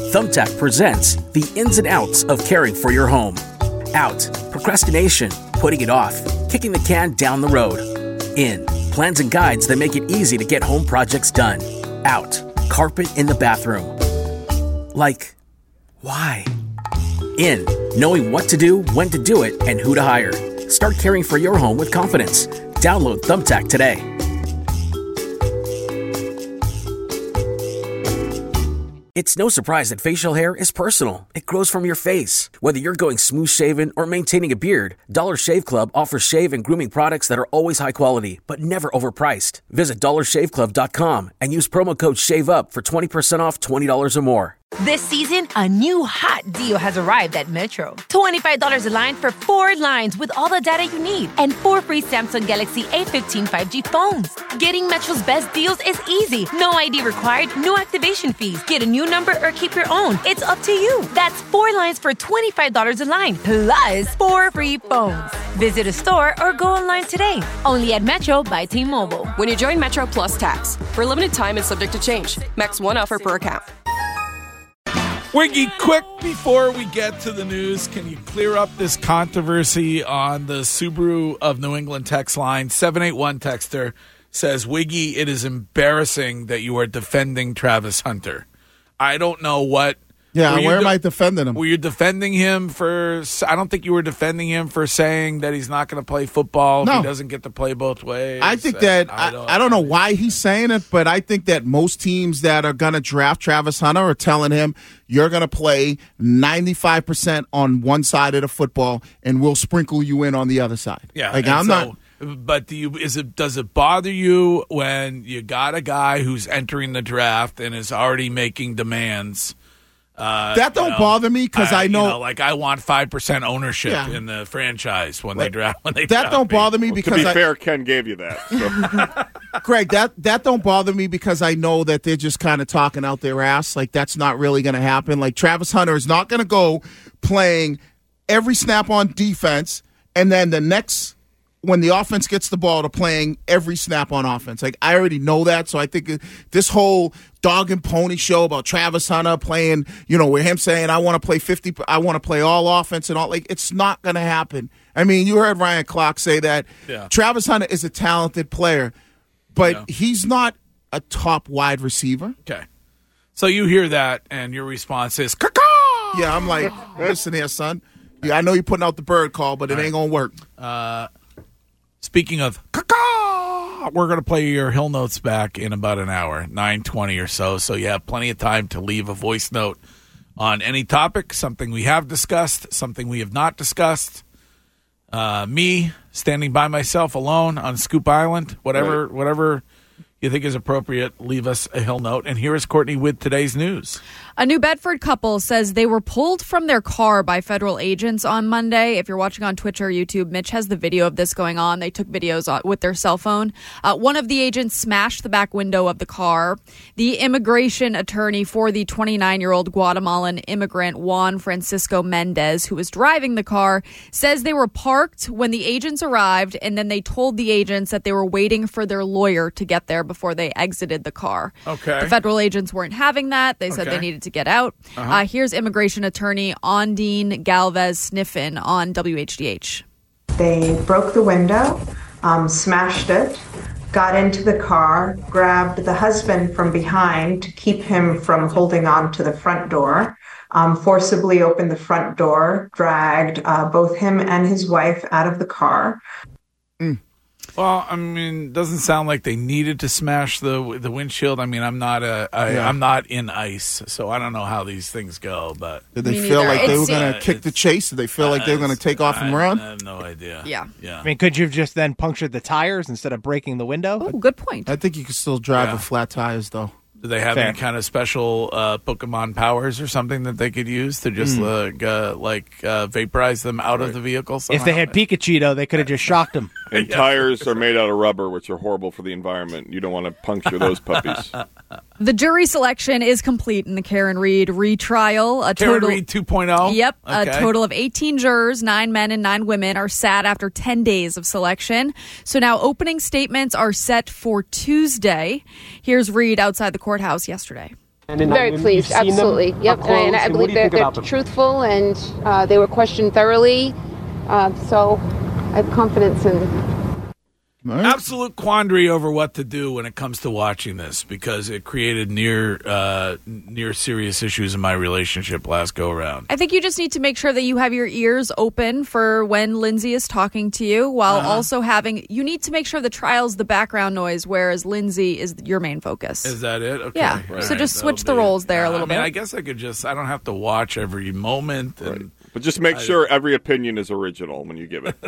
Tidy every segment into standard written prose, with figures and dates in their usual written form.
Thumbtack presents the ins and outs of caring for your home. Out, procrastination, putting it off, kicking the can down the road. In, plans and guides that make it easy to get home projects done. Out, carpet in the bathroom. Like, why? In, knowing what to do, when to do it, and who to hire. Start caring for your home with confidence. Download Thumbtack today. It's no surprise that facial hair is personal. It grows from your face. Whether you're going smooth shaven or maintaining a beard, Dollar Shave Club offers shave and grooming products that are always high quality, but never overpriced. Visit dollarshaveclub.com and use promo code SHAVEUP for 20% off $20 or more. This season, a new hot deal has arrived at Metro. $25 a line for 4 lines with all the data you need and 4 free Samsung Galaxy A15 5G phones. Getting Metro's best deals is easy. No ID required, no activation fees. Get a new number or keep your own. It's up to you. That's 4 lines for $25 a line, plus 4 free phones. Visit a store or go online today. Only at Metro by T-Mobile. When you join Metro Plus Tax. For a limited time and subject to change. Max 1 offer per account. Wiggy, quick before we get to the news, can you clear up this controversy on the Subaru of New England text line? 781 texter says, Wiggy, it is embarrassing that you are defending Travis Hunter. I don't know what. Yeah, where am I defending him? Were you defending him for, I don't think you were defending him for saying that he's not going to play football if he doesn't get to play both ways. I think that, I don't know why he's saying it, but I think that most teams that are going to draft Travis Hunter are telling him, you're going to play 95% on one side of the football, and we'll sprinkle you in on the other side. Yeah, But does it bother you when you got a guy who's entering the draft and is already making demands? That don't bother me because I know, like I want 5% ownership in the franchise when they draft. That don't bother me because to be fair, Ken gave you that. So. Greg, that don't bother me because I know that they're just kind of talking out their ass. Like that's not really going to happen. Like Travis Hunter is not going to go playing every snap on defense, and then the next when the offense gets the ball to playing every snap on offense. Like I already know that, so I think this whole dog and pony show about Travis Hunter playing, with him saying I want to play 50, I want to play all offense and all, like it's not going to happen. I mean, you heard Ryan Clark say that Travis Hunter is a talented player, but he's not a top wide receiver. Okay, so you hear that, and your response is caw. Yeah, I'm like, listen here, son. Yeah, I know you're putting out the bird call, but it ain't gonna work. Speaking of caw, we're going to play your Hill Notes back in about an hour, 9:20 or so. So you have plenty of time to leave a voice note on any topic, something we have discussed, something we have not discussed. Me standing by myself alone on Scoop Island, whatever you think is appropriate, leave us a Hill Note. And here is Courtney with today's news. A New Bedford couple says they were pulled from their car by federal agents on Monday. If you're watching on Twitch or YouTube, Mitch has the video of this going on. They took videos with their cell phone. One of the agents smashed the back window of the car. The immigration attorney for the 29-year-old Guatemalan immigrant Juan Francisco Mendez, who was driving the car, says they were parked when the agents arrived, and then they told the agents that they were waiting for their lawyer to get there before they exited the car. Okay. The federal agents weren't having that. They said they needed to get out. Here's immigration attorney Ondine Galvez Sniffen on WHDH. They broke the window, smashed it, got into the car, grabbed the husband from behind to keep him from holding on to the front door, forcibly opened the front door, dragged both him and his wife out of the car. Well, I mean, doesn't sound like they needed to smash the windshield. I mean, I'm not in ice, so I don't know how these things go. But did they feel like they were going to kick the chase? Did they feel like they were going to take off and run? I have no idea. Yeah. I mean, could you have just then punctured the tires instead of breaking the window? Oh, good point. I think you could still drive with flat tires, though. Do they have any kind of special Pokemon powers or something that they could use to just vaporize them out of the vehicle somehow? If they had Pikachu, though, they could have just shocked them. And tires are made out of rubber, which are horrible for the environment. You don't want to puncture those puppies. The jury selection is complete in the Karen Reed retrial. Karen Reed 2.0? Yep. Okay. A total of 18 jurors, 9 men and 9 women, are sat after 10 days of selection. So now opening statements are set for Tuesday. Here's Reed outside the courthouse yesterday. Very pleased, absolutely. Yep, and I believe they're truthful and they were questioned thoroughly. So I have confidence in. Absolute quandary over what to do when it comes to watching this because it created near serious issues in my relationship last go around. I think you just need to make sure that you have your ears open for when Lindsay is talking to you while also you need to make sure the trial's the background noise, whereas Lindsay is your main focus. Is that it? Okay. Yeah. Right. So just switch the roles there a little bit. I guess I don't have to watch every moment. And But just make sure every opinion is original when you give it.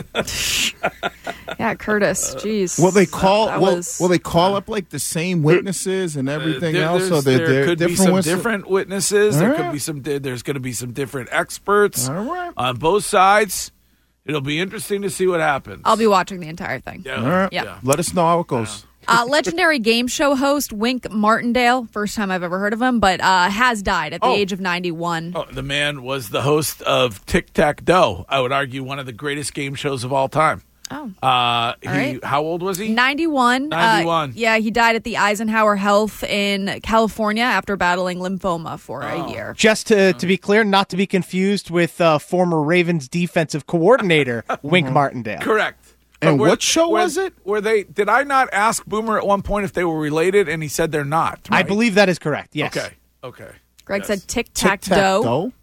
Yeah, Curtis. Jeez. Will they call up like the same witnesses and everything else? So there could be some witnesses? different witnesses. There could be there's going to be some different experts on both sides. It'll be interesting to see what happens. I'll be watching the entire thing. All right. Yeah. Let us know how it goes. Legendary game show host Wink Martindale, first time I've ever heard of him, but has died at the age of 91. Oh, the man was the host of Tic Tac Dough. I would argue one of the greatest game shows of all time. Oh. How old was he? 91. 91. Yeah, he died at the Eisenhower Health in California after battling lymphoma for a year. Just to be clear, not to be confused with former Ravens defensive coordinator Wink Martindale. Correct. And what show was it? Did I not ask Boomer at one point if they were related, and he said they're not? Right? I believe that is correct, yes. Okay. Greg said tic-tac-dough.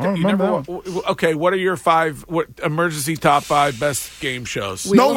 Okay, what are your emergency top 5 best game shows? No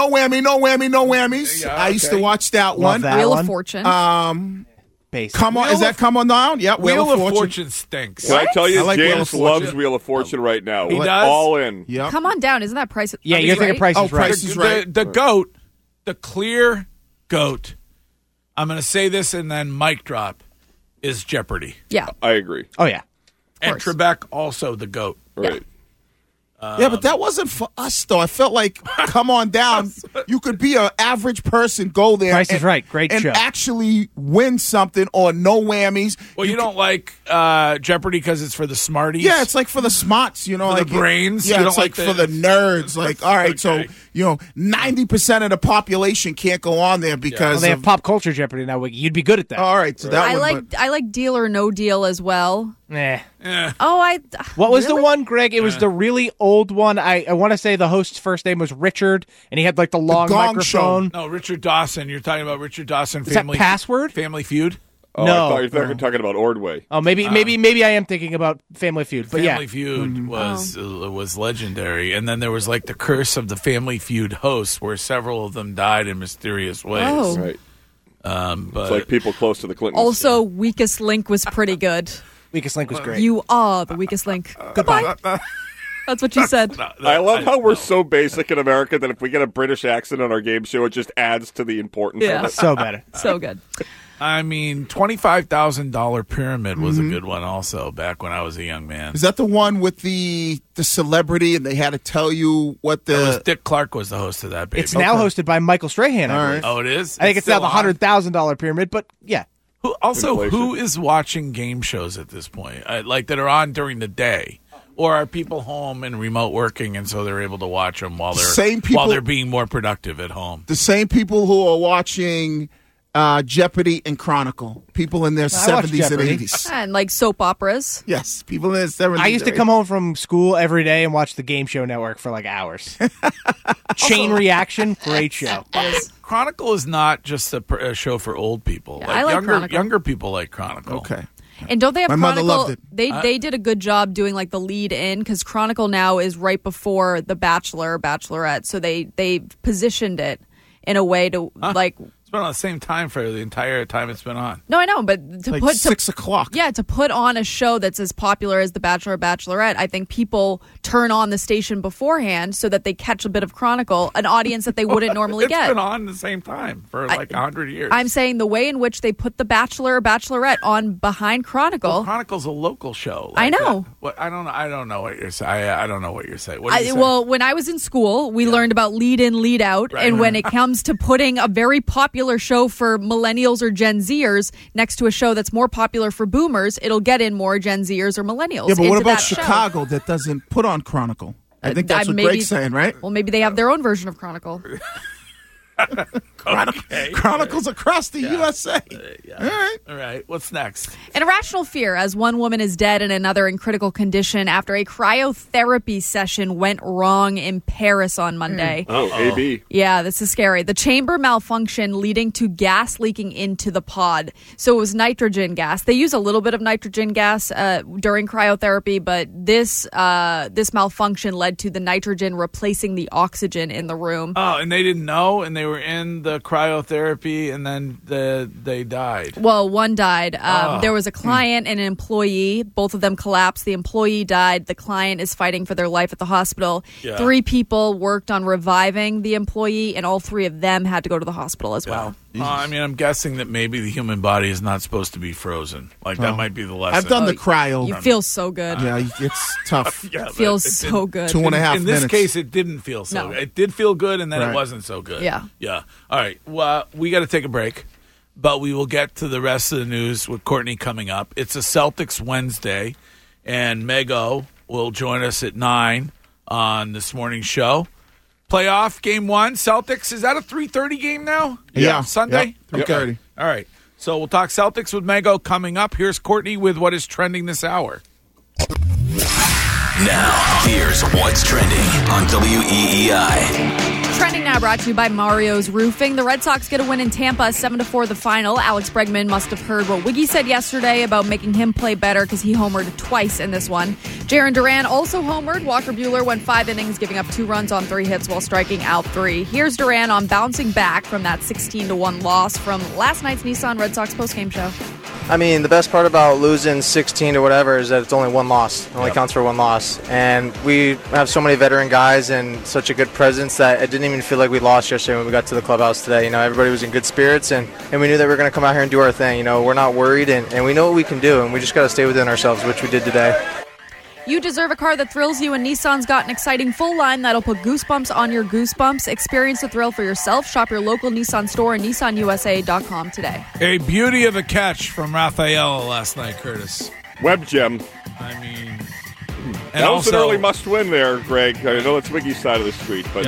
whammies. Yeah, I used to watch that one. Wheel of Fortune. Come on, is that come on down? Yeah, Wheel of Fortune stinks. Can I tell you, like James loves Wheel of Fortune right now. He does? All in. Yep. Come on down. Isn't that Price? Yeah, you're thinking Price is Right. Price is Right. The GOAT, the clear GOAT, I'm going to say this and then mic drop, is Jeopardy. Yeah. I agree. Oh, yeah. And Trebek, also the GOAT. Right. Yeah, but that wasn't for us, though. I felt like, come on down. You could be an average person, go there. Price is Right. Great and show. actually win something or no whammies. Well, you don't like Jeopardy because it's for the smarties? Yeah, it's like for the smarts, For the brains? Yeah, You it's don't like like for the nerds. Like, all right, so, 90% of the population can't go on there because they have pop culture Jeopardy now. You'd be good at that. All right, so that I like Deal or No Deal as well. Oh, what was the one, Greg? It was the really old one. I want to say the host's first name was Richard, and he had like the long Gong microphone. Show. No, Richard Dawson. You're talking about Richard Dawson. Is that Password? Family Feud? Oh, No. I thought you were talking about Ordway. Oh, maybe I am thinking about Family Feud. But Family Feud was legendary, and then there was like the curse of the Family Feud hosts, where several of them died in mysterious ways. Oh. Right. But It's like people close to the Clintons. Also, Weakest Link was pretty good. Weakest Link was great. You are the weakest link. Goodbye. That's what you said. I love how we're so basic in America that if we get a British accent on our game show, it just adds to the importance of it. So better. So good. I mean, $25,000 Pyramid was a good one also back when I was a young man. Is that the one with the celebrity and they had to tell you what Dick Clark was the host of that, baby. It's now hosted by Michael Strahan. I believe. Oh, it is? I think it's now the $100,000 pyramid, but yeah. Who is watching game shows at this point? Like that are on during the day? Or are people home and remote working and so they're able to watch them while they're being more productive at home? The same people who are watching Jeopardy and Chronicle. People in their 70s and 80s. And like soap operas. Yes, people in their 70s. I used to come home from school every day and watch the Game Show Network for like hours. Chain Reaction, great show. Chronicle is not just a show for old people. Yeah, I like Chronicle. Younger people like Chronicle. Okay. And don't they have My mother Chronicle? loved it. They did a good job doing like the lead in because Chronicle now is right before The Bachelor, Bachelorette. So they positioned it in a way to like. It's been on the same time for the entire time it's been on. No, I know, but to like put 6 o'clock. Yeah, to put on a show that's as popular as The Bachelor, Bachelorette, I think people turn on the station beforehand so that they catch a bit of Chronicle, an audience that they wouldn't normally get. It's been on the same time for like 100 years. I'm saying the way in which they put The Bachelor or Bachelorette on behind Chronicle. Well, Chronicle's a local show. I know. I don't know what you're saying. I don't know what you're saying. What are you saying? Well, when I was in school, we learned about lead in, lead out, and when it comes to putting a very popular show for millennials or Gen Zers next to a show that's more popular for boomers, it'll get in more Gen Zers or millennials. Yeah, but what into about that Chicago that doesn't put on Chronicle? I think that's what Greg's saying, right? Well, maybe they have their own version of Chronicle. Chronicles across the USA. All right. What's next? An irrational fear as one woman is dead and another in critical condition after a cryotherapy session went wrong in Paris on Monday. AB. Yeah, this is scary. The chamber malfunctioned, leading to gas leaking into the pod. So it was nitrogen gas. They use a little bit of nitrogen gas during cryotherapy, but this malfunction led to the nitrogen replacing the oxygen in the room. Oh, and they didn't know, and they were in the cryotherapy, and then they died. Well, one died. There was a client and an employee. Both of them collapsed. The employee died. The client is fighting for their life at the hospital. Yeah. 3 people worked on reviving the employee, and all 3 of them had to go to the hospital as well. I mean, I'm guessing that maybe the human body is not supposed to be frozen. Like, that might be the lesson. I've done the cryo. You feel so good. Yeah, it's tough. It feels so good. 2.5 minutes. In this case, it didn't feel so good. It did feel good, and then it wasn't so good. Yeah. Yeah. All right. Well, we got to take a break, but we will get to the rest of the news with Courtney coming up. It's a Celtics Wednesday, and Mego will join us at 9 on this morning's show. Playoff game 1, Celtics. Is that a 3:30 game now? Yeah. Sunday? Yep. 3:30. All right. So we'll talk Celtics with Mego coming up. Here's Courtney with what is trending this hour. Now, here's what's trending on WEEI. Trending now brought to you by Mario's Roofing. The Red Sox get a win in Tampa, 7-4 the final. Alex Bregman must have heard what Wiggy said yesterday about making him play better because he homered twice in this one. Jarren Duran also homered. Walker Buehler went 5 innings, giving up 2 runs on 3 hits while striking out 3. Here's Duran on bouncing back from that 16-1 loss from last night's Nissan Red Sox postgame show. I mean, the best part about losing 16 to whatever is that it's only 1 loss. It only counts for 1 loss. And we have so many veteran guys and such a good presence that it didn't even feel like we lost yesterday when we got to the clubhouse today. You know, everybody was in good spirits, and we knew that we were going to come out here and do our thing. You know, we're not worried, and we know what we can do, and we just got to stay within ourselves, which we did today. You deserve a car that thrills you, and Nissan's got an exciting full line that'll put goosebumps on your goosebumps. Experience the thrill for yourself. Shop your local Nissan store and NissanUSA.com today. A beauty of a catch from Rafaela last night, Curtis. Web gem. I mean, that was an early must-win there, Greg. I know it's Wiggy's side of the street, but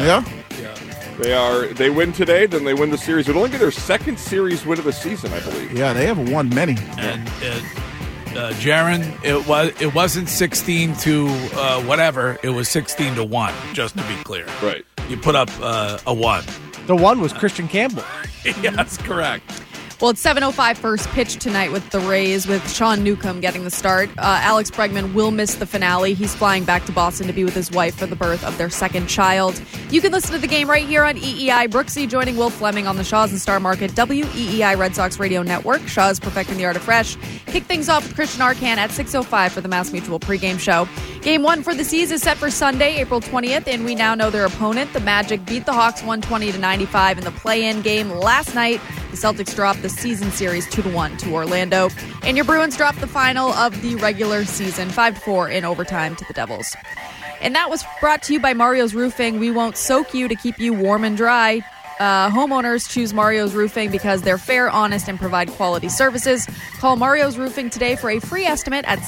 they win today, then they win the series. It'll only be their 2nd series win of the season, I believe. Yeah, they haven't won many. And Jarren, it wasn't 16 to whatever. It was 16 to 1. Just to be clear, right? You put up a 1. The 1 was Christian Campbell. Yes, correct. Well, it's 7:05 first pitch tonight with the Rays, with Sean Newcomb getting the start. Alex Bregman will miss the finale. He's flying back to Boston to be with his wife for the birth of their 2nd child. You can listen to the game right here on EEI. Brooksy joining Will Fleming on the Shaw's and Star Market WEEI Red Sox Radio Network. Shaw's perfecting the art of fresh. Kick things off with Christian Arcand at 6:05 for the Mass Mutual pregame show. Game 1 for the C's is set for Sunday, April 20th, and we now know their opponent. The Magic beat the Hawks 120-95 in the play-in game last night. The Celtics dropped the season series 2-1 to Orlando. And your Bruins dropped the final of the regular season 5-4 in overtime to the Devils. And that was brought to you by Mario's Roofing. We won't soak you to keep you warm and dry. Homeowners choose Mario's Roofing because they're fair, honest, and provide quality services. Call Mario's Roofing today for a free estimate at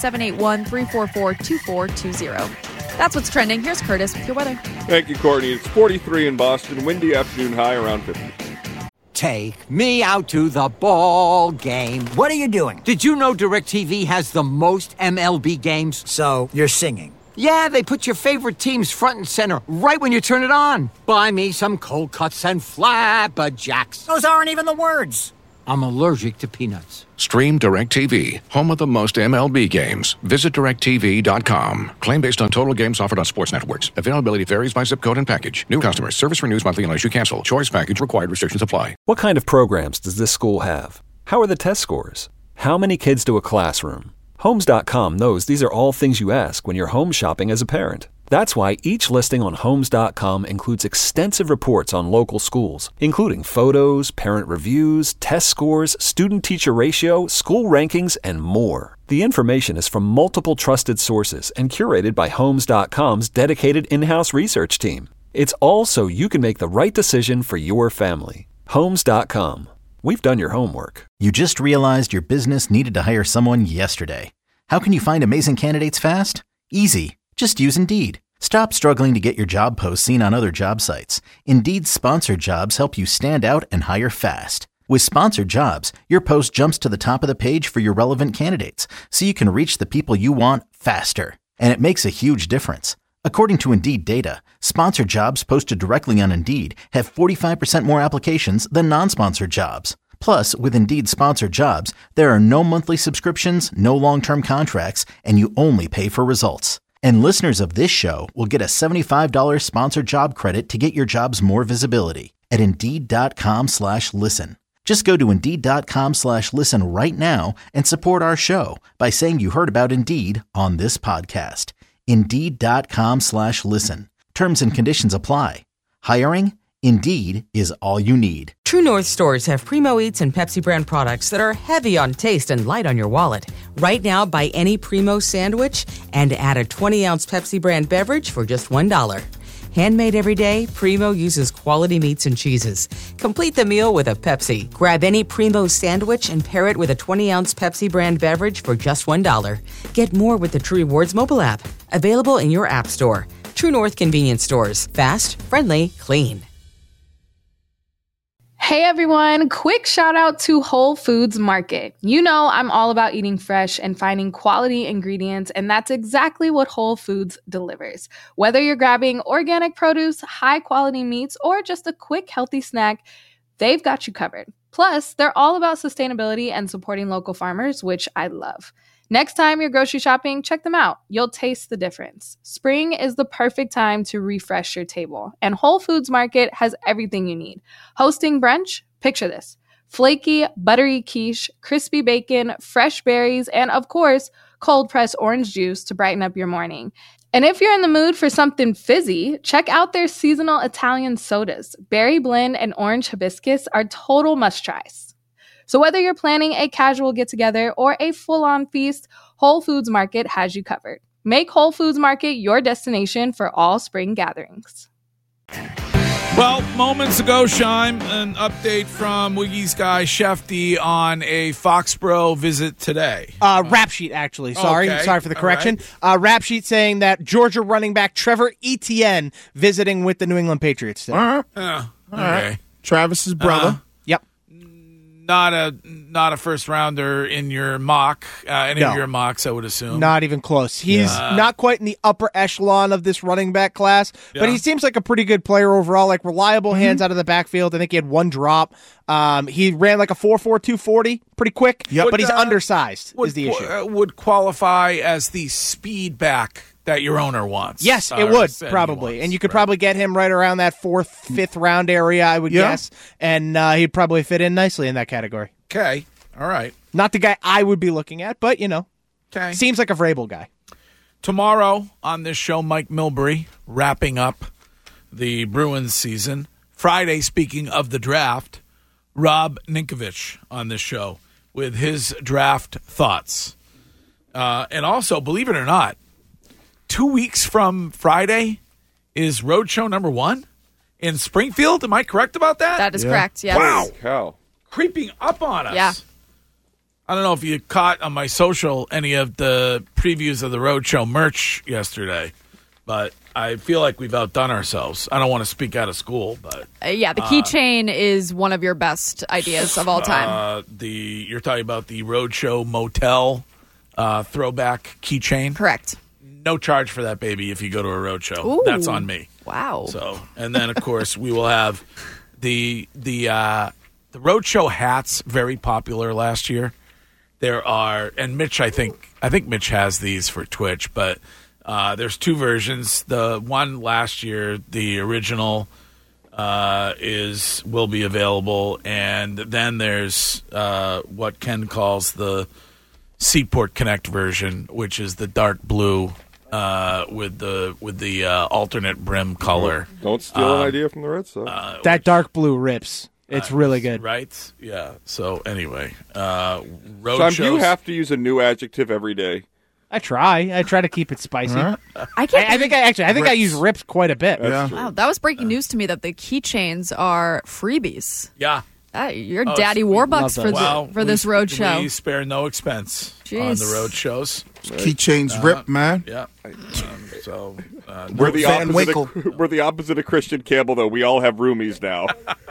781-344-2420. That's what's trending. Here's Curtis with your weather. Thank you, Courtney. It's 43 in Boston. Windy afternoon high around 50. Take me out to the ball game. What are you doing? Did you know DirecTV has the most MLB games? So, you're singing. Yeah, they put your favorite teams front and center right when you turn it on. Buy me some cold cuts and flapjacks. Those aren't even the words. I'm allergic to peanuts. Stream DirecTV, home of the most MLB games. Visit DirecTV.com. Claim based on total games offered on sports networks. Availability varies by zip code and package. New customers. Service renews monthly unless you cancel. Choice package required. Restrictions apply. What kind of programs does this school have? How are the test scores? How many kids do a classroom? Homes.com knows these are all things you ask when you're home shopping as a parent. That's why each listing on Homes.com includes extensive reports on local schools, including photos, parent reviews, test scores, student-teacher ratio, school rankings, and more. The information is from multiple trusted sources and curated by Homes.com's dedicated in-house research team. It's all so you can make the right decision for your family. Homes.com. We've done your homework. You just realized your business needed to hire someone yesterday. How can you find amazing candidates fast? Easy. Just use Indeed. Stop struggling to get your job posts seen on other job sites. Indeed's sponsored jobs help you stand out and hire fast. With sponsored jobs, your post jumps to the top of the page for your relevant candidates, so you can reach the people you want faster. And it makes a huge difference. According to Indeed data, sponsored jobs posted directly on Indeed have 45% more applications than non-sponsored jobs. Plus, with Indeed sponsored jobs, there are no monthly subscriptions, no long-term contracts, and you only pay for results. And listeners of this show will get a $75 sponsored job credit to get your jobs more visibility at Indeed.com/listen. Just go to Indeed.com/listen right now and support our show by saying you heard about Indeed on this podcast. Indeed.com/listen. Terms and conditions apply. Hiring? Indeed is all you need. True North stores have Primo Eats and Pepsi brand products that are heavy on taste and light on your wallet. Right now, buy any Primo sandwich and add a 20-ounce Pepsi brand beverage for just $1. Handmade every day, Primo uses quality meats and cheeses. Complete the meal with a Pepsi. Grab any Primo sandwich and pair it with a 20-ounce Pepsi brand beverage for just $1. Get more with the True Rewards mobile app. Available in your app store. True North convenience stores. Fast, friendly, clean. Hey everyone, quick shout out to Whole Foods Market. You know I'm all about eating fresh and finding quality ingredients, and that's exactly what Whole Foods delivers. Whether you're grabbing organic produce, high quality meats, or just a quick healthy snack, they've got you covered. Plus, they're all about sustainability and supporting local farmers, which I love. Next time you're grocery shopping, check them out. You'll taste the difference. Spring is the perfect time to refresh your table, and Whole Foods Market has everything you need. Hosting brunch? Picture this. Flaky, buttery quiche, crispy bacon, fresh berries, and of course, cold-pressed orange juice to brighten up your morning. And if you're in the mood for something fizzy, check out their seasonal Italian sodas. Berry blend and orange hibiscus are total must-tries. So whether you're planning a casual get-together or a full-on feast, Whole Foods Market has you covered. Make Whole Foods Market your destination for all spring gatherings. Well, moments ago, Shime, an update from Wiggy's guy, Shefty, on a Foxborough visit today. Rap sheet, actually. Sorry for the correction. Right. Rap sheet saying that Georgia running back Trevor Etienne visiting with the New England Patriots today. All right. Travis's brother. Yep. Not a first rounder in your mock, of your mocks, I would assume. Not even close. He's not quite in the upper echelon of this running back class, but he seems like a pretty good player overall, like reliable hands out of the backfield. I think he had one drop. He ran like a 4.4 240, pretty quick, but he's undersized is the issue. Would qualify as the speed back that your owner wants. Yes, it would, probably. And you could probably get him right around that 4th, 5th round area, I would guess. And he'd probably fit in nicely in that category. Okay. All right. Not the guy I would be looking at, but, seems like a Vrabel guy. Tomorrow on this show, Mike Milbury wrapping up the Bruins season. Friday, speaking of the draft, Rob Ninkovich on this show with his draft thoughts. And also, believe it or not, 2 weeks from Friday is Roadshow number 1 in Springfield. Am I correct about that? That is correct, yes. Wow. Cow. Creeping up on us. Yeah. I don't know if you caught on my social any of the previews of the Roadshow merch yesterday, but I feel like we've outdone ourselves. I don't want to speak out of school, but... the keychain is one of your best ideas of all time. You're talking about the Roadshow Motel throwback keychain? Correct. No charge for that, baby, if you go to a roadshow. Ooh, that's on me. Wow. So, and then of course we will have the roadshow hats, very popular last year. There are, and Mitch, I think Mitch has these for Twitch, but there's 2 versions. The one last year, the original, will be available, and then there's what Ken calls the Seaport Connect version, which is the dark blue. With the alternate brim color. Don't steal an idea from the Red Sox. That dark blue rips. It's really good. Right? Yeah. So anyway, Sean, do you have to use a new adjective every day? I try to keep it spicy. I can't. I think I use rips quite a bit. Wow, that was breaking news to me that the keychains are freebies. Yeah. You're daddy Warbucks for this road show. We spare no expense on the road shows. Keychains rip, man. Yeah. So we're the opposite of Christian Campbell, though. We all have roomies now.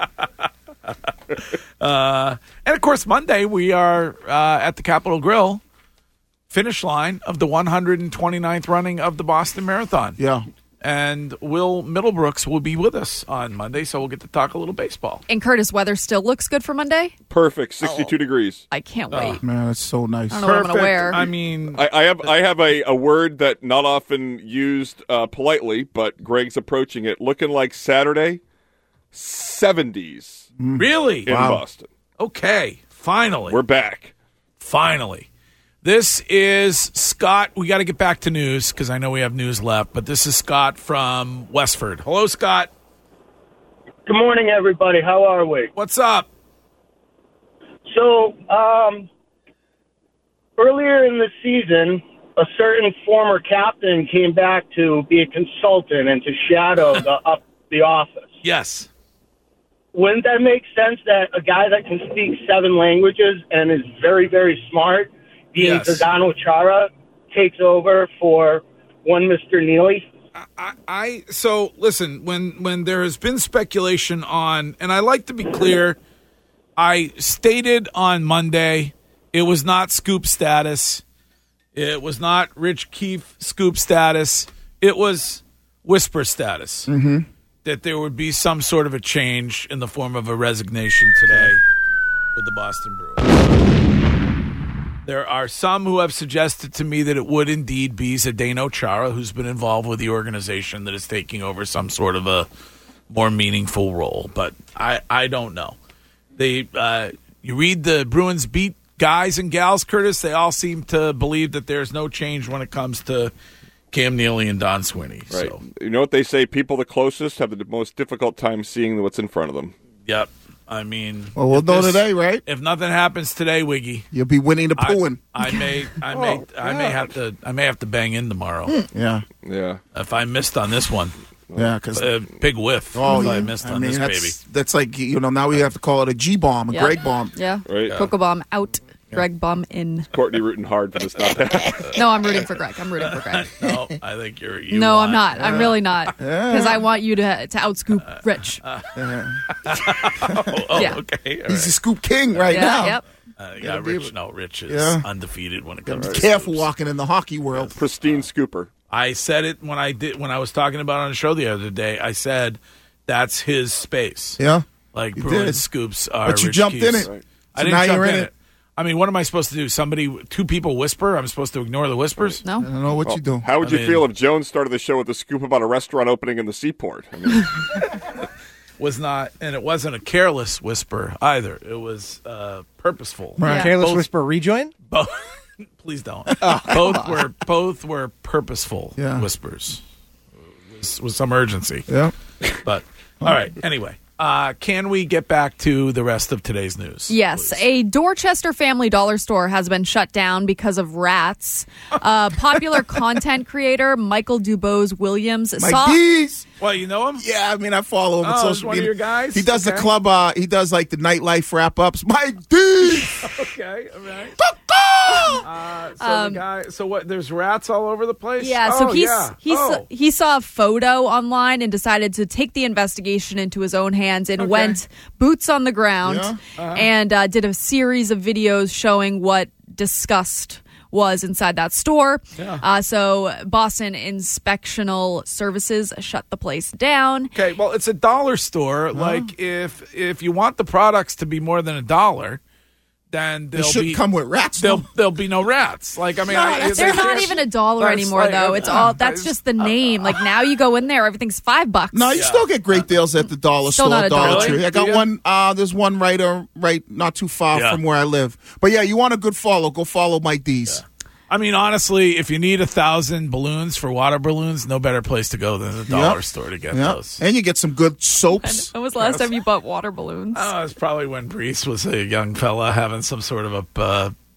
And of course, Monday we are at the Capitol Grill finish line of the 129th running of the Boston Marathon. Yeah. And Will Middlebrooks will be with us on Monday, so we'll get to talk a little baseball. And Curtis, weather still looks good for Monday? Perfect, 62 degrees. I can't wait. Man, it's so nice. I don't know what I'm going to wear. I mean, I have a word that not often used politely, but Greg's approaching it. Looking like Saturday, 70s. Really? In Boston. Okay, finally. We're back. Finally. This is Scott. We got to get back to news because I know we have news left, but this is Scott from Westford. Hello, Scott. Good morning, everybody. How are we? What's up? So, earlier in the season, a certain former captain came back to be a consultant and to shadow the office. Yes. Wouldn't that make sense that a guy that can speak 7 languages and is very, very smart, being Zdeno Chara, takes over for one Mr. Neely? So listen, when there has been speculation on, and I like to be clear, I stated on Monday it was not scoop status. It was not Rich Keefe scoop status. It was whisper status. Mm-hmm. That there would be some sort of a change in the form of a resignation today with the Boston Bruins. There are some who have suggested to me that it would indeed be Zdeno Chara, who's been involved with the organization, that is taking over some sort of a more meaningful role. But I don't know. You read the Bruins beat guys and gals, Curtis, they all seem to believe that there's no change when it comes to Cam Neely and Don Sweeney. Right. So. You know what they say? People the closest have the most difficult time seeing what's in front of them. Yep. I mean, well, we'll know today, right? If nothing happens today, Wiggy, you'll be winning the pooing. I may have to bang in tomorrow. Yeah. If I missed on this one, yeah, because big whiff. Oh, if yeah. I missed on this baby. That's like now we have to call it a G bomb, a Greg bomb. Yeah, right. Coco bomb out. Greg Bum in. Courtney rooting hard for this not to happen. No, I'm rooting for Greg. I'm rooting for Greg. No, I think you're. No, I'm not. I'm really not. Because I want you to outscoop Rich. Yeah. Okay. He's the scoop king right now. Yep. Rich is undefeated when it comes to careful walking in the hockey world. Pristine scooper. I said it when I was talking about it on the show the other day. I said that's his space. Yeah. Like Bruins scoops are. But you Rich jumped Keefe's. in it. Right. So I didn't now jump you're in in it. I mean, what am I supposed to do? Two people whisper? I'm supposed to ignore the whispers? No. I don't know what you do. How would you feel if Jones started the show with a scoop about a restaurant opening in the Seaport? I mean, it wasn't a careless whisper either. It was purposeful. Right. Careless whisper rejoin? Please don't. Both were purposeful whispers. With some urgency. Yeah. But all right. Anyway. Can we get back to the rest of today's news? Yes. Please? A Dorchester Family Dollar store has been shut down because of rats. Popular content creator Michael Dubose Williams Well, you know him? Yeah, I mean, I follow him on social media. One of your guys? He does the club, he does like the nightlife wrap-ups. Mike D! Okay, all right. So what? There's rats all over the place. Yeah. So he saw a photo online and decided to take the investigation into his own hands and went boots on the ground and did a series of videos showing what disgust was inside that store. Yeah. So Boston Inspectional Services shut the place down. Okay. Well, it's a dollar store. Like if you want the products to be more than $1. Then they should come with rats. There'll be no rats. Like I mean, they're not even $1 anymore, though. It's all that's just the name. Like now, you go in there, everything's $5. No, you still get great deals at the dollar Still store, not Dollar $1. Tree. I got one. There's one right not too far from where I live. But yeah, you want a good follow? Go follow Mike D's. Yeah. I mean, honestly, if you need 1,000 balloons for water balloons, no better place to go than the dollar store to get those. And you get some good soaps. When was the last time you bought water balloons? Oh, it's probably when Brees was a young fella having some sort of a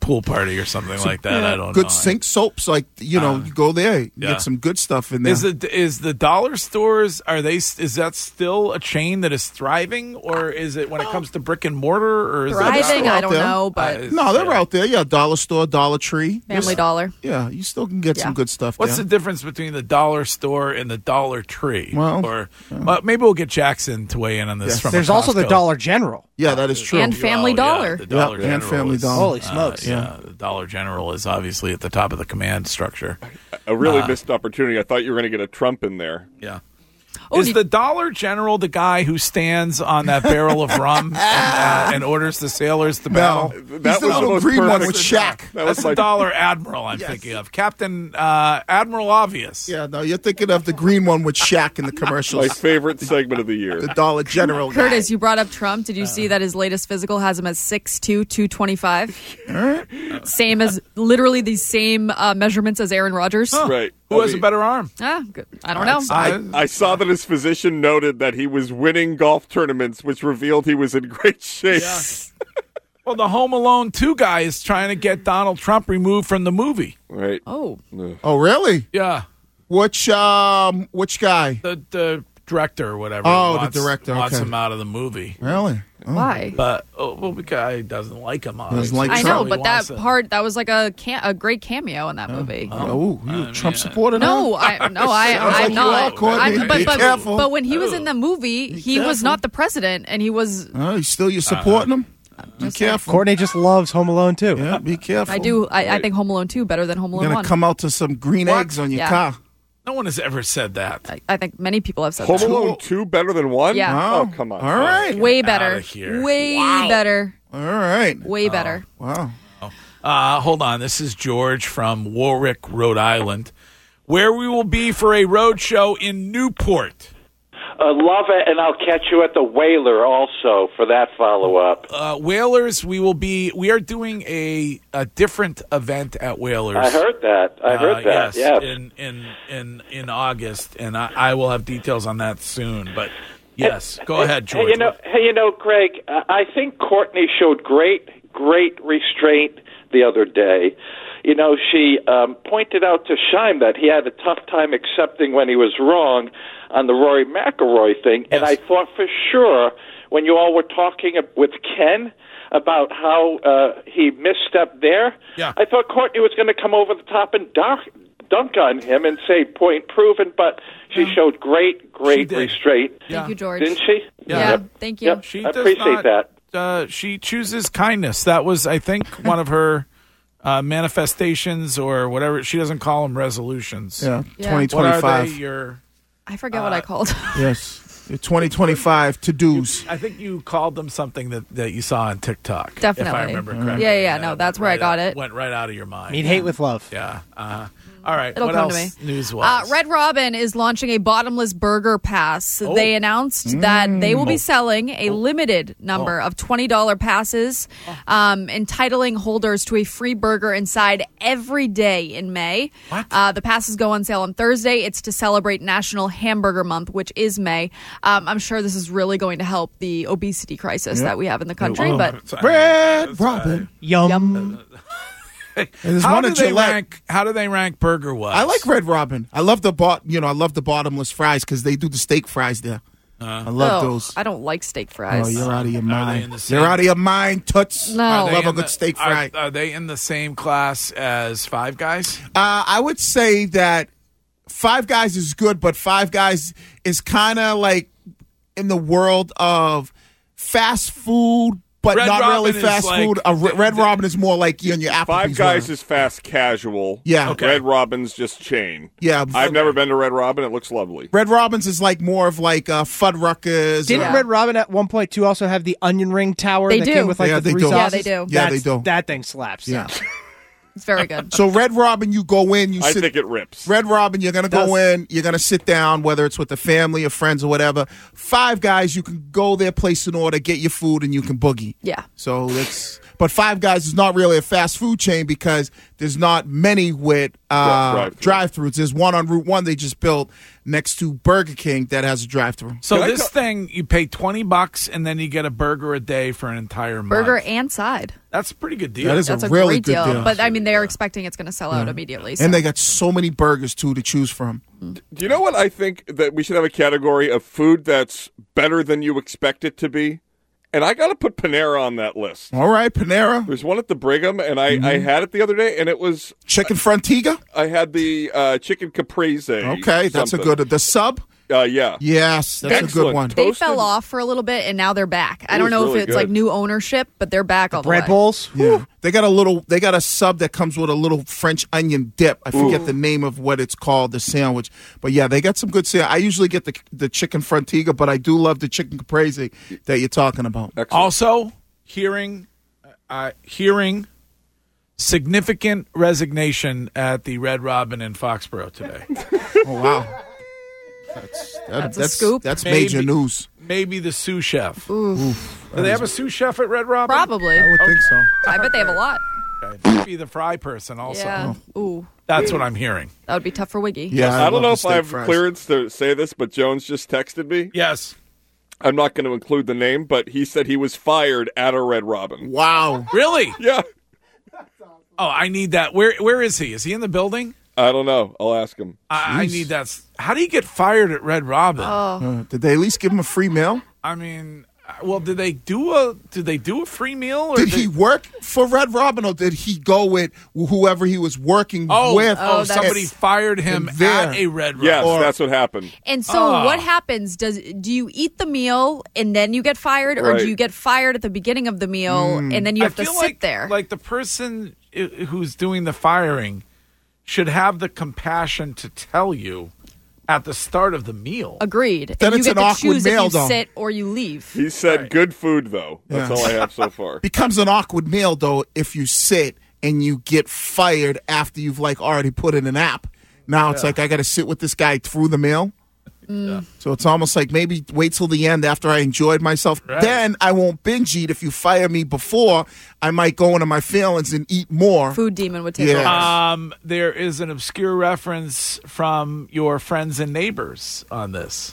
pool party or something like that. I don't know. Good sink soaps, you go there, you get some good stuff in there. Is the dollar stores, is that still a chain that is thriving, or is it when it comes to brick and mortar, or is thriving? I don't know, but no, they're out there. Yeah, Dollar Store, Dollar Tree, Family Dollar. Yeah, you still can get some good stuff. What's the difference between the dollar store and the Dollar Tree? Well, maybe we'll get Jackson to weigh in on this. From There's also the Dollar General. Yeah, that is true. And Family Dollar. The Dollar General and Family Dollar. Holy smokes! The Dollar General is obviously at the top of the command structure. A really missed opportunity. I thought you were going to get a Trump in there. Yeah. Is the Dollar General the guy who stands on that barrel of rum and orders the sailors to battle? He's the little green one with Shaq. That's the Dollar Admiral I'm thinking of. Captain Admiral Obvious. Yeah, no, you're thinking of the green one with Shaq in the commercials. My favorite segment of the year. The Dollar General Curtis, you brought up Trump. Did you see that his latest physical has him as 6'2", 225? Same as, literally the same measurements as Aaron Rodgers. Right. Who has a better arm? Good. I don't know. I saw that his physician noted that he was winning golf tournaments, which revealed he was in great shape. Yeah. Well, the Home Alone 2 guy is trying to get Donald Trump removed from the movie. Right. Oh. Oh, really? Yeah. Which guy? The director or whatever. The director. Wants him out of the movie. Really? Oh. Why? But the guy doesn't like him. I know, but that was like a great cameo in that movie. You a Trump supporter? No, I'm not. Be careful. But when he was in the movie, he was not the president, and he was. You're supporting him. Be careful. Courtney just loves Home Alone 2. Yeah, be careful. I do. I think Home Alone 2 better than Home Alone 1. You're gonna come out to some green eggs on your car. No one has ever said that. I think many people have said Home that. Home Alone 2 better than 1? Yeah. Oh, come on. All right. Way better. Way better. All right. Way better. Wow. Hold on. This is George from Warwick, Rhode Island, where we will be for a road show in Newport. Love it, and I'll catch you at the Whaler also for that follow-up. Whalers, we are doing a different event at Whalers. I heard that. Yes. In August, and I will have details on that soon. But yes, go ahead, George. Hey, Greg, I think Courtney showed great restraint the other day. She pointed out to Scheim that he had a tough time accepting when he was wrong on the Rory McIlroy thing. Yes. And I thought for sure when you all were talking with Ken about how he misstepped there, I thought Courtney was going to come over the top and dunk on him and say point proven, but she showed great restraint. Yeah. Thank you, George. Didn't she? Yeah. Thank you. Yep. I appreciate that. She chooses kindness. That was, I think, one of her manifestations or whatever. She doesn't call them resolutions. Yeah, 2025. What are they? I forget what I called. Yes, 2025 to-dos. I think you called them something that you saw on TikTok. Definitely. If I remember correctly. Yeah. No, that's where I got it. Went right out of your mind. Meet hate with love. Yeah. All right. It'll what come else to me. News-wise? Red Robin is launching a bottomless burger pass. They announced that they will be selling a limited number of $20 passes, entitling holders to a free burger inside every day in May. What? The passes go on sale on Thursday. It's to celebrate National Hamburger Month, which is May. I'm sure this is really going to help the obesity crisis that we have in the country. But Red Robin, yum. How do they rank burger wise? I like Red Robin. I love the bottomless fries because they do the steak fries there. I love those. I don't like steak fries. Oh, you're out of your mind. You're out of your mind, toots. No. I love a good steak fry. Are they in the same class as Five Guys? I would say that Five Guys is good, but Five Guys is kind of like in the world of fast food, but Red not Robin really fast food. Red Robin is more like you and your Applebee's. Five Guys is fast casual. Yeah. Okay. Red Robin's just chain. Yeah. I've never been to Red Robin. It looks lovely. Red Robin's is like more of like Fuddruckers. Didn't Red Robin at one point too also have the onion ring tower They that do. came with like the three sauces? Yeah, they do. Yeah, they do. That thing slaps. Yeah. It's very good. So Red Robin, you go in, I think it rips. Red Robin, you're going to go in, you're going to sit down, whether it's with the family or friends or whatever. Five Guys, you can go there, place an order, get your food, and you can boogie. Yeah. So that's, But Five Guys is not really a fast food chain because there's not many with drive-thrus. There's one on Route 1 they just built next to Burger King that has a drive-thru. So this thing, you pay $20 and then you get a burger a day for an entire month. Burger and side. That's a pretty good deal. That's a really great good deal. But I mean, they're expecting it's going to sell out immediately. So. And they got so many burgers too to choose from. Do you know what I think that we should have a category of food that's better than you expect it to be? And I got to put Panera on that list. All right, Panera. There's one at the Brigham, and I had it the other day, and it was chicken Frontiga. I had the chicken caprese. Okay, that's a good. The sub. Yeah. Yes, that's a good one. They fell off for a little bit, and now they're back. I don't know really if it's like new ownership, but they're back all the way. Bread bowls. Yeah, they got a sub that comes with a little French onion dip. I forget the name of what it's called, the sandwich. But yeah, they got some good sandwich. I usually get the chicken Frontiga, but I do love the chicken caprese that you're talking about. Excellent. Also, hearing significant resignation at the Red Robin in Foxborough today. Oh wow. That's a scoop. That's major news. Maybe the sous chef. Oof. Do they have a sous chef at Red Robin? Probably. I would think so. I bet they have a lot. Okay. Maybe the fry person also. Yeah. Ooh. That's what I'm hearing. That would be tough for Wiggy. Yeah. I don't know if I have clearance to say this, but Jones just texted me. Yes. I'm not going to include the name, but he said he was fired at a Red Robin. Wow. Really? Yeah. Oh, I need that. Where is he? Is he in the building? I don't know. I'll ask him. I need that. How do you get fired at Red Robin? Did they at least give him a free meal? I mean, well, did they do a free meal? Or did he work for Red Robin, or did he go with whoever he was working with? Oh, somebody fired him at a Red Robin. Yes, that's what happened. And so what happens? Do you eat the meal and then you get fired, or do you get fired at the beginning of the meal and then you have to sit there? Like the person who's doing the firing should have the compassion to tell you at the start of the meal. Agreed. Then and it's you get an to awkward choose meal, if you though. sit or you leave. He said good food, though. That's all I have so far. Becomes an awkward meal, though, if you sit and you get fired after you've already put in an app. Now it's like I got to sit with this guy through the meal. Yeah. So it's almost like maybe wait till the end after I enjoyed myself. Right. Then I won't binge eat. If you fire me before, I might go into my feelings and eat more. Food demon would take over. There is an obscure reference from your Friends and Neighbors on this.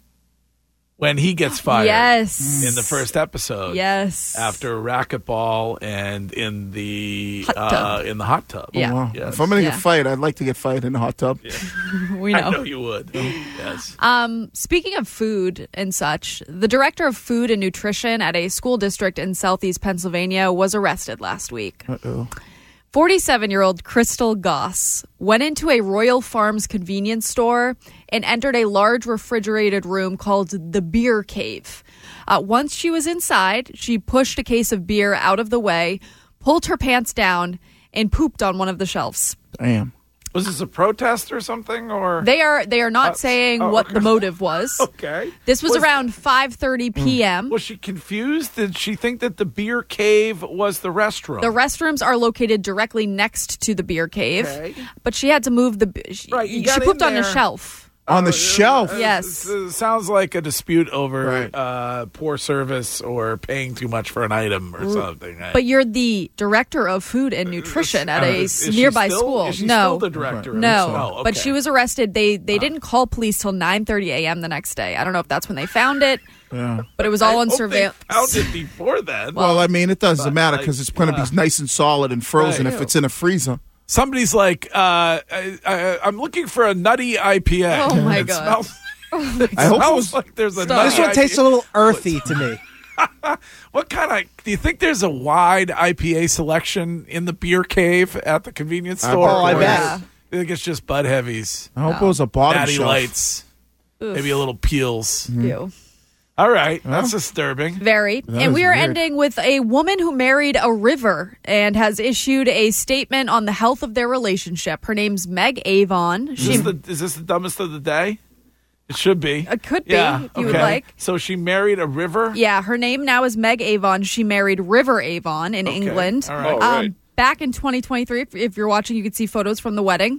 When he gets fired in the first episode. Yes. After racquetball and in the hot tub. Yeah. Oh, wow. Yes. If I'm going to get fired, I'd like to get fired in the hot tub. Yeah. We know. I know you would. Yes. Speaking of food and such, the director of food and nutrition at a school district in southeast Pennsylvania was arrested last week. Uh-oh. 47-year-old Crystal Goss went into a Royal Farms convenience store and entered a large refrigerated room called the Beer Cave. Once she was inside, she pushed a case of beer out of the way, pulled her pants down, and pooped on one of the shelves. Damn. Was this a protest or something? Or They are not saying what the motive was. Okay. This was around 5:30 p.m. Was she confused? Did she think that the Beer Cave was the restroom? The restrooms are located directly next to the Beer Cave, but she had to move she pooped on the shelf. On the shelf? Yes. It sounds like a dispute over poor service or paying too much for an item or something. Right? But you're the director of food and nutrition at a nearby school. Is she no, still the director? no. Okay. But she was arrested. They didn't call police till 9:30 a.m. the next day. I don't know if that's when they found it. Yeah. But it was all on surveillance. They found it before then. Well, I mean, it doesn't matter because it's going to be nice and solid and frozen if it's in a freezer. Somebody's like, I'm looking for a nutty IPA. Oh, my God. I hope it was like there's a nutty This one IPA. tastes a little earthy to me. What kind of? Do you think there's a wide IPA selection in the Beer Cave at the convenience store? I bet. Yeah. I think it's just Bud Heavies, I hope it was a bottom Natty shelf. Lights, maybe a little Peels. Ew. All right, that's disturbing. Very. That And is we are weird. ending with a woman who married a river and has issued a statement on the health of their relationship. Her name's Meg Avon. Is this the dumbest of the day? It should be. It could be, Yeah, if you would like. So she married a river? Yeah, her name now is Meg Avon. She married River Avon in England. All right. Oh, right. Back in 2023, if you're watching, you can see photos from the wedding.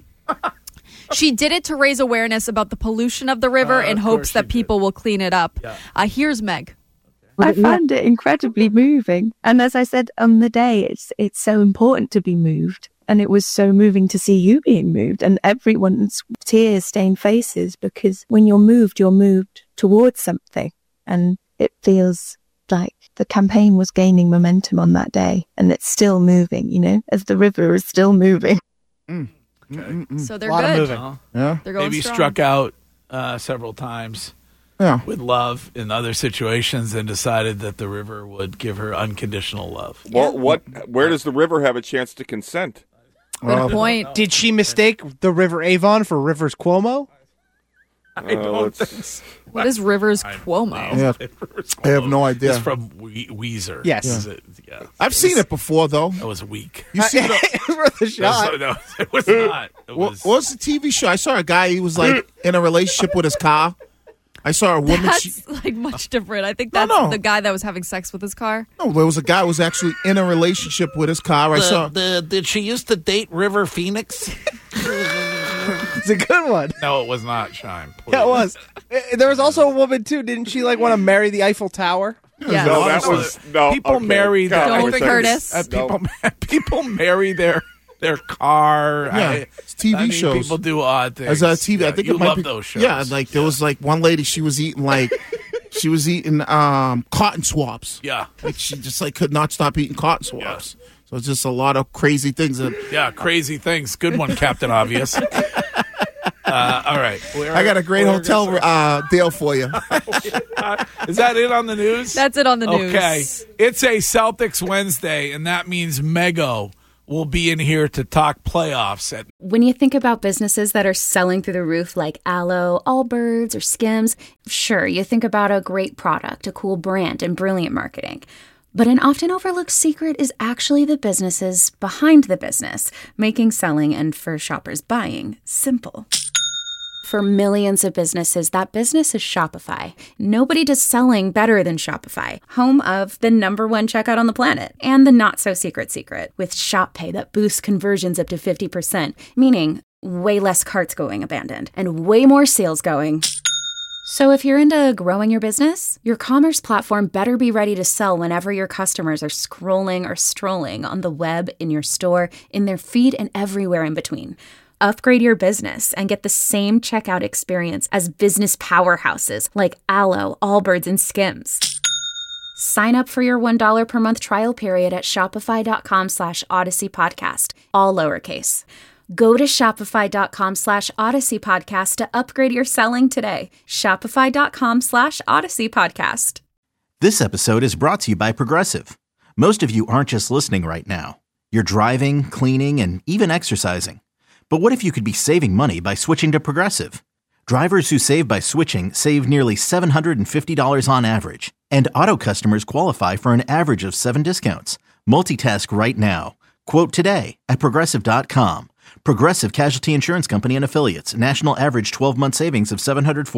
She did it to raise awareness about the pollution of the river in hopes that people will clean it up. Yeah. Here's Meg. I found it incredibly moving. And as I said on the day, it's so important to be moved. And it was so moving to see you being moved and everyone's tear-stained faces, because when you're moved towards something. And it feels like the campaign was gaining momentum on that day, and it's still moving, as the river is still moving. So they're a lot good. of moving. Yeah. They're going Maybe strong. struck out several times with love in other situations and decided that the river would give her unconditional love. Well, where does the river have a chance to consent? Good point. Did she mistake the River Avon for Rivers Cuomo? I don't think so. What is Rivers Cuomo? Yeah. I have no idea. It's from Weezer. Yes. Is it? Yeah. I've seen it before, though. That was weak. You see It was worth a shot. No, it was not. It What was, was the TV show? I saw a guy, he was like in a relationship with his car. I saw a woman. That's like much different. I think that's the guy that was having sex with his car. No, there was a guy who was actually in a relationship with his car. I saw. Did she used to date River Phoenix? It's a good one. No, it was not, Shime. Yeah, it was. There was also a woman, too. Didn't she want to marry the Eiffel Tower? Yeah. No, that was no. People okay. marry their God, Don't I Curtis. people marry their car. Yeah, it's TV shows. People do odd things. As a TV, I think you it might love be those shows. Yeah, like there was like one lady. She was eating cotton swabs. Yeah, like she just could not stop eating cotton swabs. Yeah. So it's just a lot of crazy things. Crazy things. Good one, Captain Obvious. All right, I got a great hotel deal for you. Is that it on the news? That's it on the news. Okay, it's a Celtics Wednesday, and that means Mego will be in here to talk playoffs. When you think about businesses that are selling through the roof like Aloe, Allbirds, or Skims, sure, you think about a great product, a cool brand, and brilliant marketing. But an often overlooked secret is actually the businesses behind the business, making selling and for shoppers buying simple. For millions of businesses, that business is Shopify. Nobody does selling better than Shopify, home of the #1 checkout on the planet and the not-so-secret secret with Shop Pay that boosts conversions up to 50%, meaning way less carts going abandoned and way more sales going. So if you're into growing your business, your commerce platform better be ready to sell whenever your customers are scrolling or strolling on the web, in your store, in their feed, and everywhere in between. Upgrade your business and get the same checkout experience as business powerhouses like Aloe, Allbirds, and Skims. Sign up for your $1 per month trial period at shopify.com/Odyssey Podcast, all lowercase. Go to shopify.com /Odyssey Podcast to upgrade your selling today. Shopify.com /Odyssey Podcast. This episode is brought to you by Progressive. Most of you aren't just listening right now. You're driving, cleaning, and even exercising. But what if you could be saving money by switching to Progressive? Drivers who save by switching save nearly $750 on average. And auto customers qualify for an average of 7 discounts. Multitask right now. Quote today at Progressive.com. Progressive Casualty Insurance Company and Affiliates. National average 12-month savings of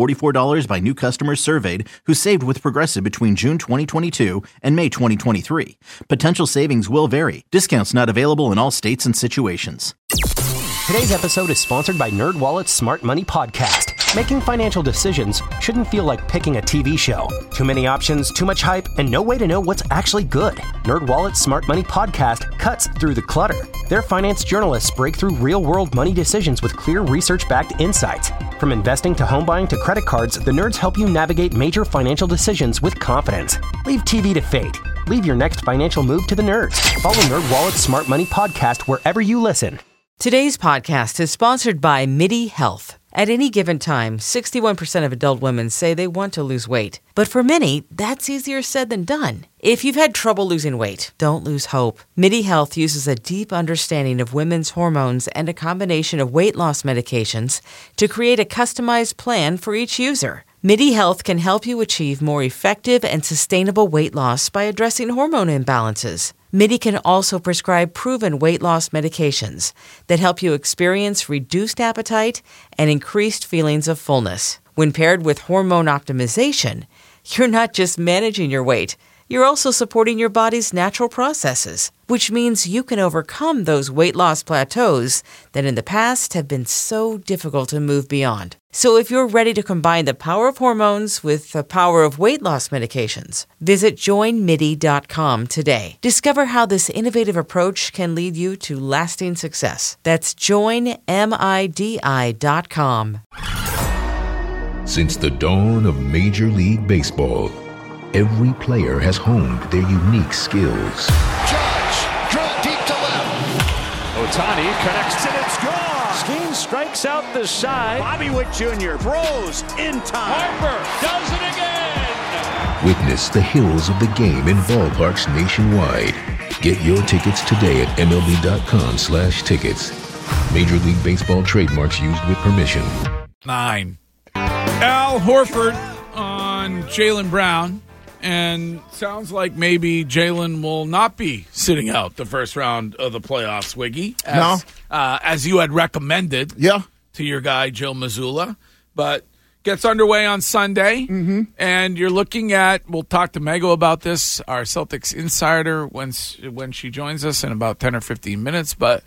$744 by new customers surveyed who saved with Progressive between June 2022 and May 2023. Potential savings will vary. Discounts not available in all states and situations. Today's episode is sponsored by NerdWallet's Smart Money Podcast. Making financial decisions shouldn't feel like picking a TV show. Too many options, too much hype, and no way to know what's actually good. NerdWallet's Smart Money Podcast cuts through the clutter. Their finance journalists break through real-world money decisions with clear research-backed insights. From investing to home buying to credit cards, the nerds help you navigate major financial decisions with confidence. Leave TV to fate. Leave your next financial move to the nerds. Follow NerdWallet's Smart Money Podcast wherever you listen. Today's podcast is sponsored by MIDI Health. At any given time, 61% of adult women say they want to lose weight. But for many, that's easier said than done. If you've had trouble losing weight, don't lose hope. MIDI Health uses a deep understanding of women's hormones and a combination of weight loss medications to create a customized plan for each user. MIDI Health can help you achieve more effective and sustainable weight loss by addressing hormone imbalances. MIDI can also prescribe proven weight loss medications that help you experience reduced appetite and increased feelings of fullness. When paired with hormone optimization, you're not just managing your weight, you're also supporting your body's natural processes, which means you can overcome those weight loss plateaus that in the past have been so difficult to move beyond. So if you're ready to combine the power of hormones with the power of weight loss medications, visit joinmidi.com today. Discover how this innovative approach can lead you to lasting success. That's joinmidi.com. Since the dawn of Major League Baseball, every player has honed their unique skills. Judge, drill deep to left. Ohtani connects and it's gone. Skeen strikes out the side. Bobby Witt Jr. throws in time. Harper does it again. Witness the heroes of the game in ballparks nationwide. Get your tickets today at MLB.com/tickets. Major League Baseball trademarks used with permission. 9. Al Horford on Jaylen Brown, and sounds like maybe Jaylen will not be sitting out the first round of the playoffs, Wiggy, as you had recommended to your guy, Joe Mazzulla, but gets underway on Sunday, and you're looking at, we'll talk to Mego about this, our Celtics insider, when she joins us in about 10 or 15 minutes, but,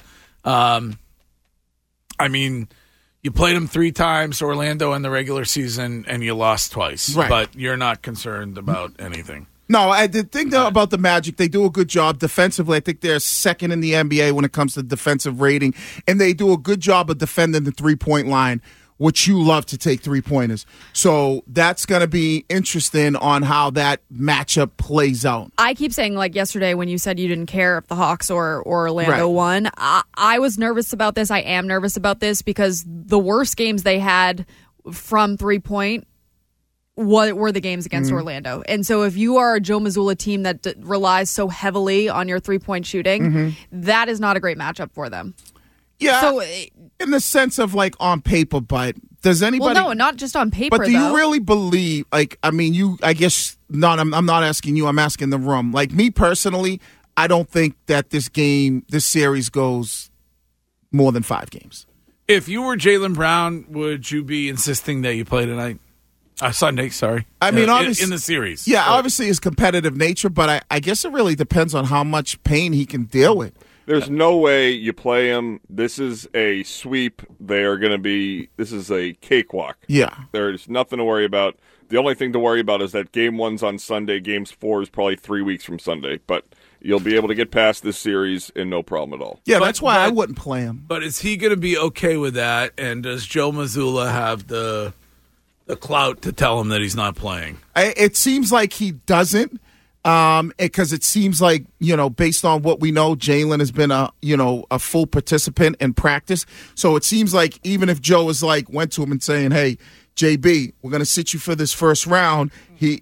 you played them 3 times, Orlando, in the regular season, and you lost twice. Right. But you're not concerned about anything. No, the thing about the Magic, they do a good job defensively. I think they're second in the NBA when it comes to defensive rating, and they do a good job of defending the three-point line, which you love to take three-pointers. So that's going to be interesting on how that matchup plays out. I keep saying, like yesterday when you said you didn't care if the Hawks or Orlando won, I was nervous about this. I am nervous about this because the worst games they had from three-point were the games against Orlando. And so if you are a Joe Mazzulla team that relies so heavily on your three-point shooting, that is not a great matchup for them. Yeah, so, in the sense of like on paper, but does anybody? Well, no, not just on paper. But do you really believe? Like, I mean, I guess not. I'm not asking you. I'm asking the room. Like me personally, I don't think that this series goes more than 5 games. If you were Jaylen Brown, would you be insisting that you play tonight? Sunday, sorry. I mean, obviously, in the series. Yeah, obviously his competitive nature, but I guess it really depends on how much pain he can deal with. There's no way you play him. This is a sweep. This is a cakewalk. Yeah. There's nothing to worry about. The only thing to worry about is that Game 1's on Sunday. Game 4 is probably 3 weeks from Sunday. But you'll be able to get past this series and no problem at all. Yeah, that's why I wouldn't play him. But is he going to be okay with that? And does Joe Mazzulla have the clout to tell him that he's not playing? It seems like he doesn't. Because it seems like, based on what we know, Jaylen has been a full participant in practice. So it seems like even if Joe is went to him and saying, hey, JB, we're going to sit you for this first round.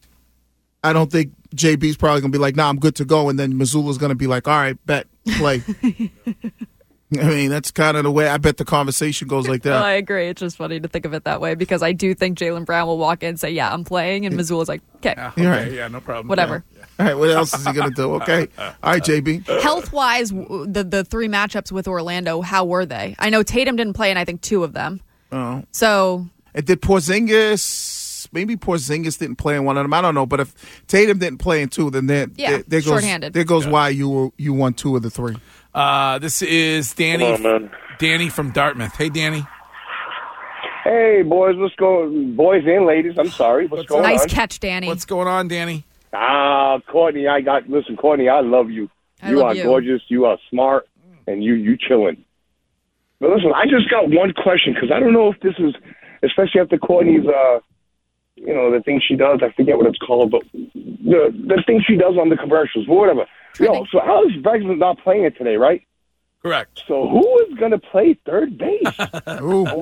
I don't think JB's probably going to be like, nah, I'm good to go. And then Mazzulla's going to be like, all right, bet, play. I mean, that's kind of the way I bet the conversation goes like that. Well, I agree. It's just funny to think of it that way because I do think Jaylen Brown will walk in and say, yeah, I'm playing. And Mazzulla's like, okay. Right. Yeah, no problem. Whatever. Yeah. All right, what else is he going to do? Okay. All right, JB. Health-wise, the 3 matchups with Orlando, how were they? I know Tatum didn't play in, I think, 2 of them. Oh. So. And did Porzingis, maybe Porzingis didn't play in one of them. I don't know. But if Tatum didn't play in 2, then there goes, shorthanded. There goes why you won 2 of the 3. This is Danny. Danny from Dartmouth. Hey, Danny. Hey, boys. What's going? Boys and ladies. I'm sorry. What's going on? Nice catch, Danny. What's going on, Danny? Courtney. Listen, Courtney. I love you. You are gorgeous. You are smart, and you chilling. But listen, I just got one question because I don't know if this is, especially after Courtney's, the thing she does. I forget what it's called, but the thing she does on the commercials, whatever. Yo, so Alex Bregman's not playing it today, right? Correct. So who is going to play third base? Are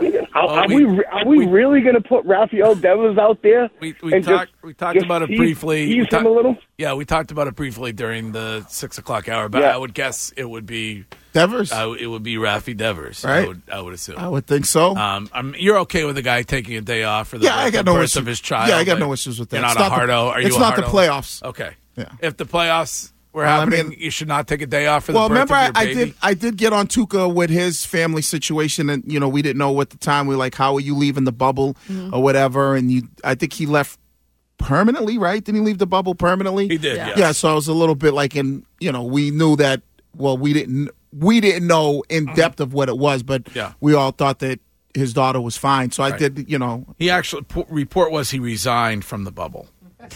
we really going to put Rafael Devers out there? We talked about it briefly. Tease him a little? Yeah, we talked about it briefly during the 6 o'clock hour, but I would guess it would be Devers. It would be Rafi Devers. Right? I would assume. I would think so. You're okay with the guy taking a day off for the birth of his child? Yeah, I got no issues with that. You're not a hardo. Are you? It's not the playoffs. Okay. Yeah. If the playoffs were happening, you should not take a day off for the birth remember, of your baby. I did get on Tuca with his family situation, and we didn't know at the time. We were like, how are you leaving the bubble or whatever? And I think he left permanently, right? Didn't he leave the bubble permanently? He did, yes. Yeah, so I was a little bit like we knew that, well, we didn't know in depth of what it was, but we all thought that his daughter was fine. So I did, He actually, report was he resigned from the bubble.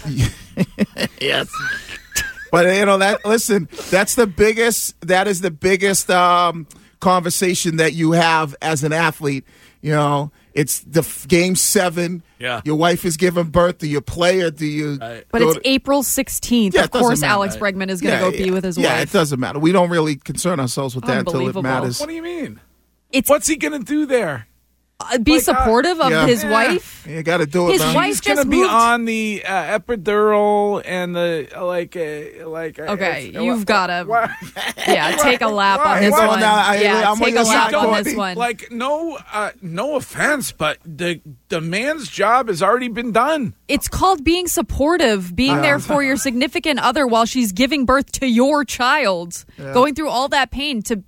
Yes. But, that is the biggest conversation that you have as an athlete. It's the game 7. Yeah. Your wife is giving birth. Do you play or do you? But it's April 16th. Yeah, of course, Alex Bregman is going to go be with his wife. Yeah, it doesn't matter. We don't really concern ourselves with that until it matters. What do you mean? What's he going to do there? Be supportive of his wife. You got to do it. His wife He's going to be on the epidural and the Okay, you've got to. Take a lap on this one. Take a lap on this one. Like no offense, but the man's job has already been done. It's called being supportive, being there for your significant other while she's giving birth to your child, going through all that pain to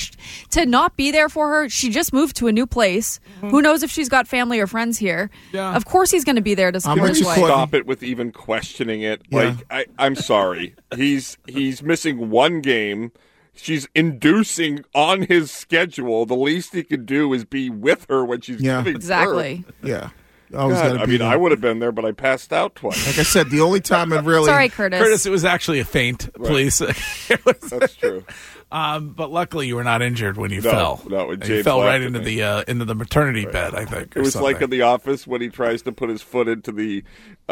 not be there for her. She just moved to a new place. Who knows if she's got family or friends here? Yeah. Of course he's going to be there to support his wife. Stop it with even questioning it. Yeah. I'm sorry. He's missing one game. She's inducing on his schedule. The least he could do is be with her when she's giving birth. Yeah. I would have been there, but I passed out twice. Like I said, the only time it really... Sorry, Curtis. Curtis, it was actually a feint, please. That's true. But luckily, you were not injured when you fell. No, you fell right into the maternity bed, I think. It was like in The Office when he tries to put his foot into the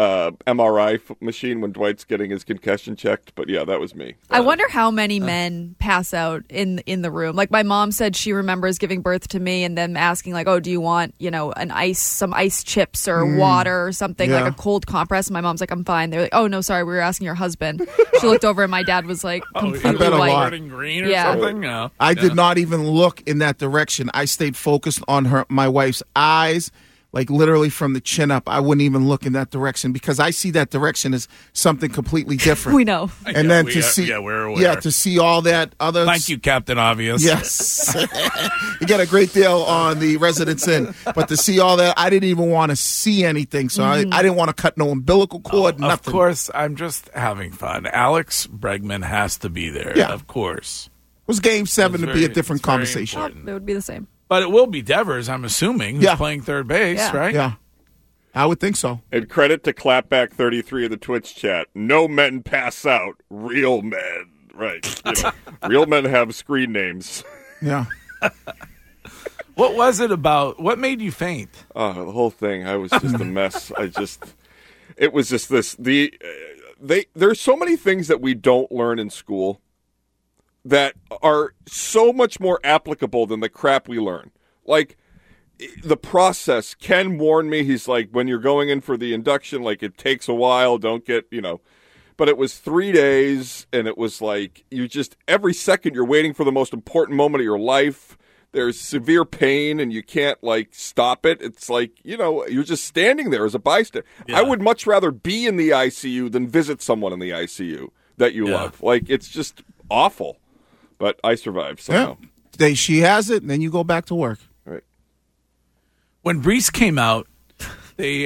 MRI machine when Dwight's getting his concussion checked. But yeah, that was me. I wonder how many men pass out in the room. Like my mom said, she remembers giving birth to me and then asking, like, "Oh, do you want some ice chips or water or something like a cold compress?" And my mom's like, "I'm fine." They're like, "Oh no, sorry, we were asking your husband." She looked over and my dad was like completely white. Green or something? No. I did not even look in that direction. I stayed focused on my wife's eyes, like literally from the chin up. I wouldn't even look in that direction because I see that direction as something completely different. We know. And then to see, we're aware. Yeah, to see all that other. Thank you, Captain Obvious. Yes, you get a great deal on the Residence Inn, but to see all that, I didn't even want to see anything. So I didn't want to cut no umbilical cord. Nothing. Of course, I'm just having fun. Alex Bregman has to be there. Yeah. Of course. It was game 7 to be a different conversation. It would be the same. But it will be Devers, I'm assuming, who's playing third base, right? Yeah. I would think so. And credit to Clapback33 of the Twitch chat. No men pass out. Real men. Right. Real men have screen names. Yeah. What was it about? What made you faint? Oh, the whole thing. I was just a mess. It was just this. There's so many things that we don't learn in school that are so much more applicable than the crap we learn. Like, the process. Ken warned me. He's like, when you're going in for the induction, like, it takes a while. Don't get, But it was 3 days, and it was like, every second you're waiting for the most important moment of your life. There's severe pain, and you can't, stop it. It's like, you're just standing there as a bystander. Yeah. I would much rather be in the ICU than visit someone in the ICU that you love. It's just awful. But I survived somehow. Yeah. She has it, and then you go back to work. Right. When Brees came out, they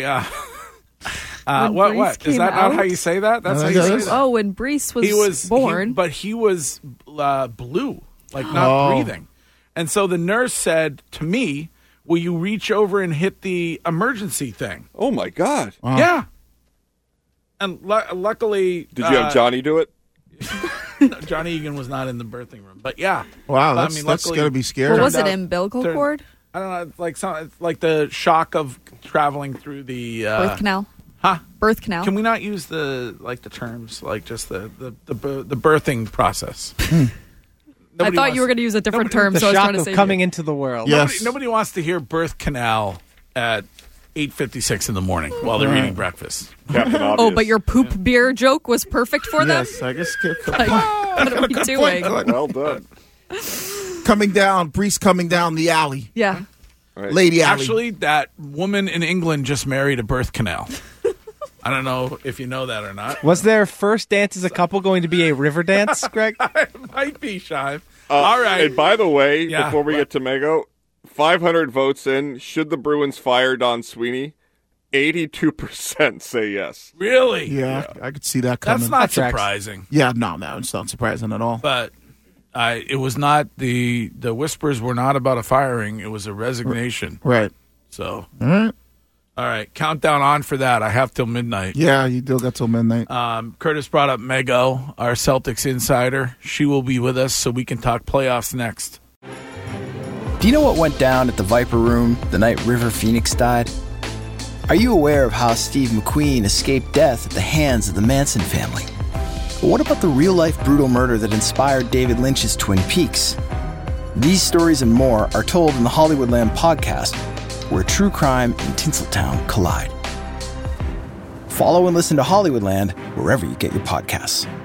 what is that not how you say that? That's how you say that. Oh, when Brees was born, he was blue, not breathing, and so the nurse said to me, "Will you reach over and hit the emergency thing?" Oh my God! Wow. Yeah, and luckily, did you have Johnny do it? No, Johnny Egan was not in the birthing room, but yeah. Wow, that's going to be scary. What was it, umbilical cord? I don't know, it's like the shock of traveling through the birth canal. Huh? Birth canal. Can we not use the terms just the birthing process? I thought you were going to use a different term. So I was trying to say coming into the world. Yes. Nobody wants to hear birth canal at 8:56 in the the morning while they're eating breakfast. Oh, but your poop beer joke was perfect for them? Yes, I guess. What are we doing? Well done. Brees coming down the alley. Yeah. Right. Lady alley. Actually, that woman in England just married a birth canal. I don't know if you know that or not. Was their first dance as a couple going to be a river dance, Greg? It might be, Shive. All right. And by the way, before we get to Mego, 500 votes in. Should the Bruins fire Don Sweeney? 82% say yes. Really? Yeah, I could see that coming. That's not surprising. Yeah, no, it's not surprising at all. But it was not the whispers were not about a firing. It was a resignation. Right. So. All right. Countdown on for that. I have till midnight. Yeah, you still got till midnight. Curtis brought up Mego, our Celtics insider. She will be with us so we can talk playoffs next. Do you know what went down at the Viper Room the night River Phoenix died? Are you aware of how Steve McQueen escaped death at the hands of the Manson family? But what about the real-life brutal murder that inspired David Lynch's Twin Peaks? These stories and more are told in the Hollywoodland podcast, where true crime and Tinseltown collide. Follow and listen to Hollywoodland wherever you get your podcasts.